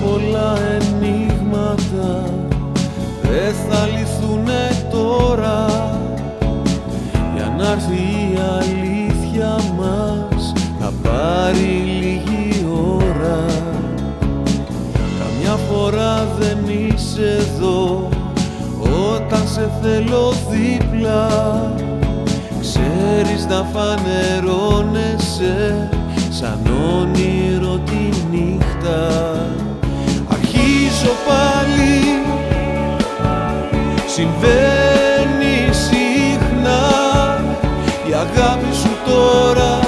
πολλά ενίγματα δεν θα λυθούνε τώρα, για να έρθει η αλήθεια μας θα πάρει λίγη ώρα. Καμιά φορά δεν είσαι εδώ όταν σε θέλω δίπλα, ξέρεις να φανερώνεσαι σαν όνειρο τη νύχτα. Αρχίζω πάλι, συμβαίνει συχνά, η αγάπη σου τώρα